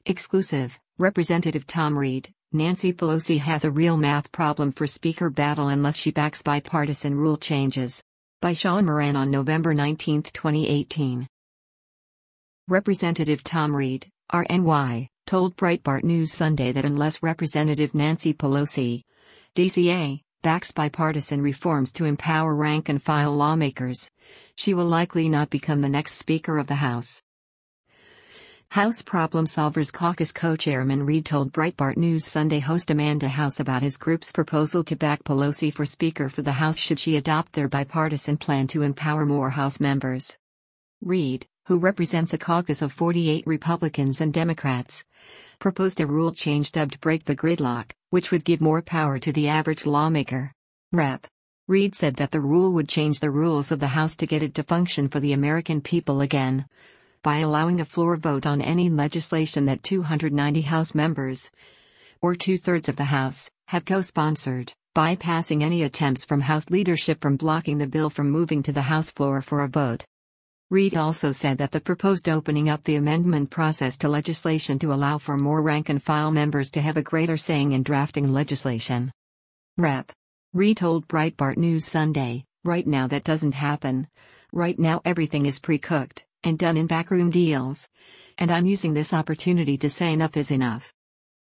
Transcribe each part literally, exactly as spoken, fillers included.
Exclusive, Representative Tom Reed, Nancy Pelosi has a real math problem for speaker battle unless she backs bipartisan rule changes. By Sean Moran on November nineteenth, twenty eighteen. Representative Tom Reed, R N Y, told Breitbart News Sunday that unless Representative Nancy Pelosi, D C A, backs bipartisan reforms to empower rank-and-file lawmakers, she will likely not become the next Speaker of the House. House Problem Solvers Caucus co-chairman Reed told Breitbart News Sunday host Amanda House about his group's proposal to back Pelosi for Speaker for the House should she adopt their bipartisan plan to empower more House members. Reed, who represents a caucus of forty-eight Republicans and Democrats, proposed a rule change dubbed Break the Gridlock, which would give more power to the average lawmaker. Representative Reed said that the rule would change the rules of the House to get it to function for the American people again, by allowing a floor vote on any legislation that two hundred ninety House members, or two-thirds of the House, have co-sponsored, bypassing any attempts from House leadership from blocking the bill from moving to the House floor for a vote. Reed also said that the proposed opening up the amendment process to legislation to allow for more rank-and-file members to have a greater saying in drafting legislation. Representative Reed told Breitbart News Sunday, "Right now that doesn't happen. Right now everything is pre-cooked and done in backroom deals. And I'm using this opportunity to say enough is enough."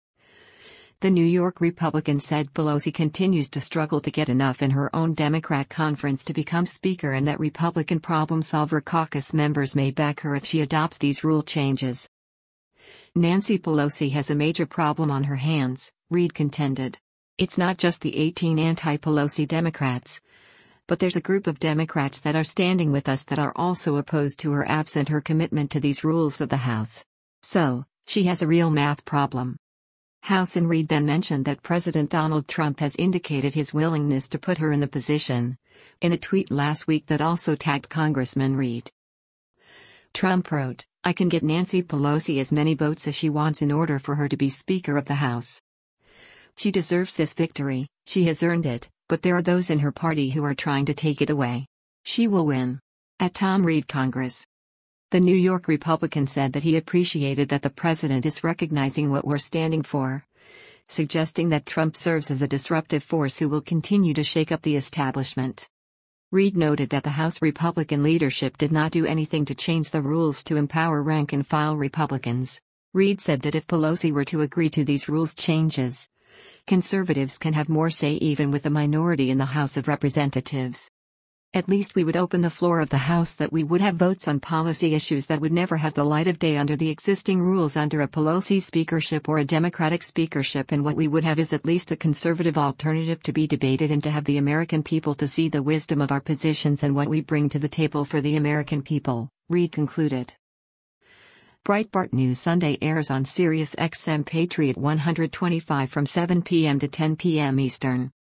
The New York Republican said Pelosi continues to struggle to get enough in her own Democrat conference to become Speaker and that Republican Problem Solver Caucus members may back her if she adopts these rule changes. Nancy Pelosi has a major problem on her hands, Reed contended. It's not just the eighteen anti-Pelosi Democrats, but there's a group of Democrats that are standing with us that are also opposed to her absent her commitment to these rules of the House. So, she has a real math problem. House and Reed then mentioned that President Donald Trump has indicated his willingness to put her in the position, in a tweet last week that also tagged Congressman Reed. Trump wrote, "I can get Nancy Pelosi as many votes as she wants in order for her to be Speaker of the House. She deserves this victory, she has earned it. But there are those in her party who are trying to take it away. She will win." At Tom Reed Congress. The New York Republican said that he appreciated that the president is recognizing what we're standing for, suggesting that Trump serves as a disruptive force who will continue to shake up the establishment. Reed noted that the House Republican leadership did not do anything to change the rules to empower rank-and-file Republicans. Reed said that if Pelosi were to agree to these rules changes, conservatives can have more say even with a minority in the House of Representatives. At least we would open the floor of the House that we would have votes on policy issues that would never have the light of day under the existing rules under a Pelosi speakership or a Democratic speakership, and what we would have is at least a conservative alternative to be debated and to have the American people to see the wisdom of our positions and what we bring to the table for the American people," Reed concluded. Breitbart News Sunday airs on Sirius X M Patriot one twenty-five from seven p m to ten p m Eastern.